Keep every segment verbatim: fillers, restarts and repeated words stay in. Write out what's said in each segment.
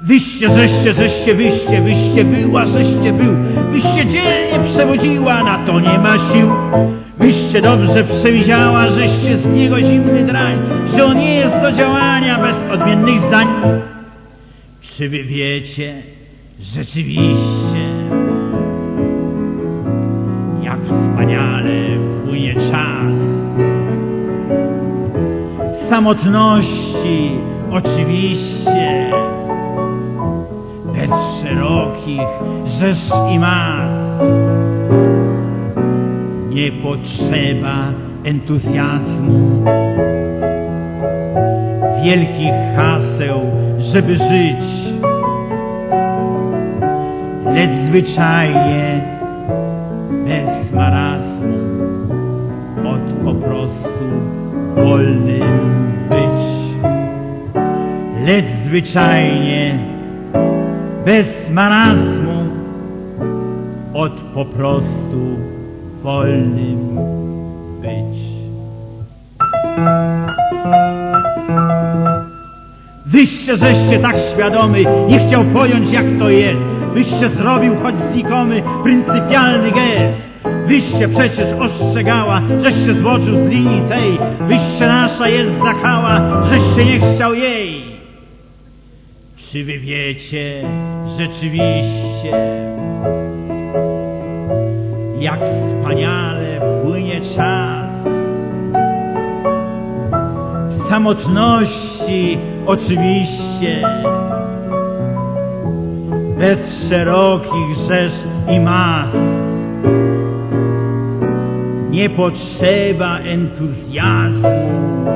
Wyście, żeście, żeście, wyście, wyście była, żeście był, wyście dzielnie przewodziła, na to nie ma sił. Wyście dobrze przewidziała, żeście z niego zimny drań, że on nie jest do działania bez odmiennych zdań. Czy wy wiecie rzeczywiście, jak wspaniale płynie czas? W samotności oczywiście, bez szerokich rzesz i mas. Nie potrzeba entuzjazmu, wielkich haseł, żeby żyć, lecz zwyczajnie bez marazmu, od po prostu wolnym być. Lecz zwyczajnie bez marazmu, od po prostu wolnym być. Wyście, żeście tak świadomy, nie chciał pojąć, jak to jest. Wyście zrobił choć znikomy, pryncypialny gest. Wyście przecież ostrzegała, żeście zboczył z linii tej. Wyście nasza jest zakała, żeście nie chciał jej. Czy wy wiecie rzeczywiście, jak wspaniale płynie czas? W samotności oczywiście, bez szerokich rzesz i mas. Nie potrzeba entuzjazmu,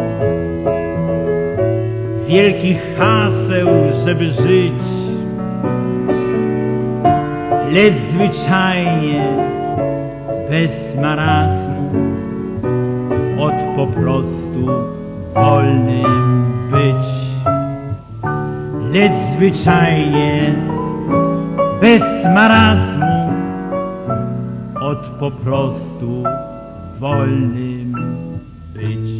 wielkich haseł, żeby żyć, lecz zwyczajnie bez marazmu, od po prostu wolnym być. Lecz zwyczajnie bez marazmu, od po prostu wolnym być.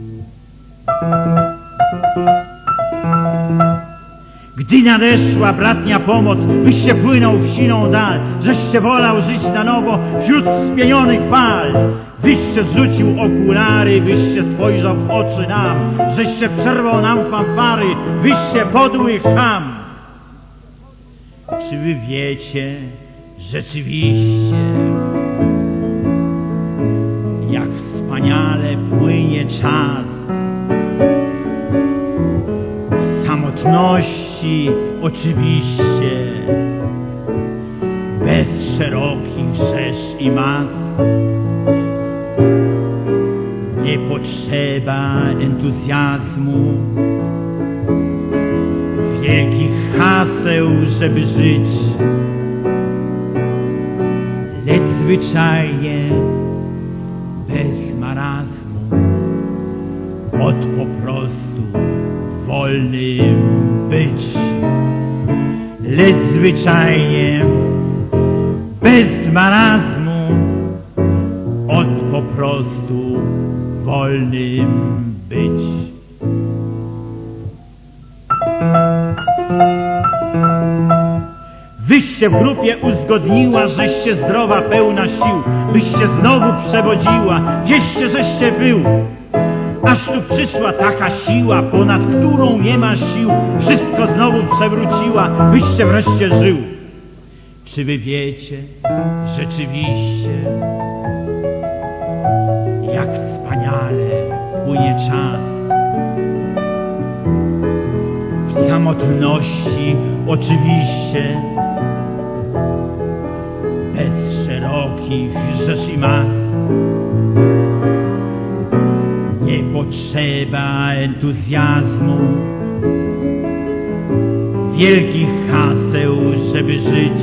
Gdy nadeszła bratnia pomoc, byście płynął w siną dal, żeście wolał żyć na nowo wśród spienionych fal. Wyście zrzucił okulary, wyście spojrzał w oczy nam, żeście przerwał nam fanfary, wyście podły cham. Czy wy wiecie rzeczywiście, jak wspaniale płynie czas? W samotności oczywiście, bez szerokich rzesz i mas. Nie potrzeba entuzjazmu, wielkich haseł, żeby żyć, lecz zwyczajnie bez marazmu, od po prostu wolnym być. Lecz zwyczajnie bez marazmu, od po prostu wolnym być. Wyście w grupie uzgodniła, żeście zdrowa, pełna sił, byście znowu przewodziła, gdzieście żeście był. Aż tu przyszła taka siła, ponad którą nie ma sił, wszystko znowu przewróciła, byście wreszcie żył. Czy wy wiecie rzeczywiście, jak wspaniale płynie czas? W samotności oczywiście, bez szerokich rzesz i mas. Nie potrzeba entuzjazmu, wielkich haseł, żeby żyć,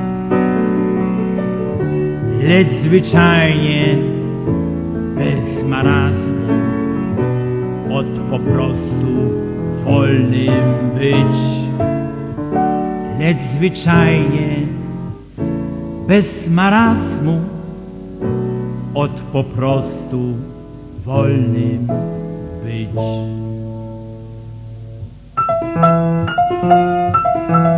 lecz zwyczajnie bez marazmu, od po prostu wolnym być. Lecz zwyczajnie bez marazmu, od po prostu wolnym być.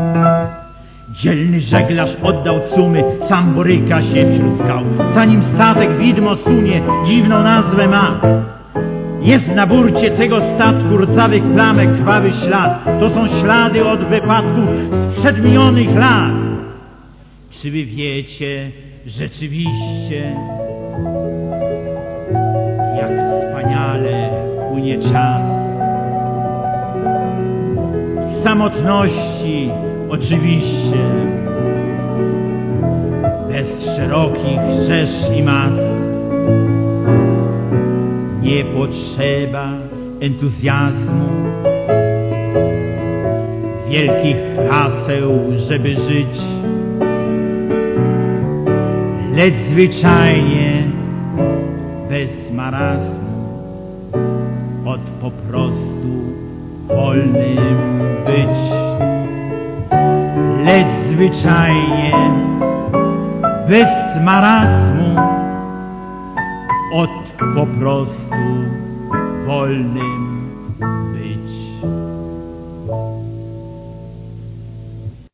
Dzielny żeglarz oddał cumy, sam boryka się wśród skał. Zanim statek widmo sunie, dziwną nazwę ma. Jest na burcie tego statku rdzawych plamek krwawy ślad. To są ślady od wypadków sprzed minionych lat. Czy wy wiecie rzeczywiście, jak wspaniale płynie czas? W samotności oczywiście, bez szerokich rzesz i mas. Nie potrzeba entuzjazmu, wielkich haseł, żeby żyć, lecz zwyczajnie bez marazmu, od po prostu wolnym być. Lecz zwyczajnie bez marazmu, od po prostu wolnym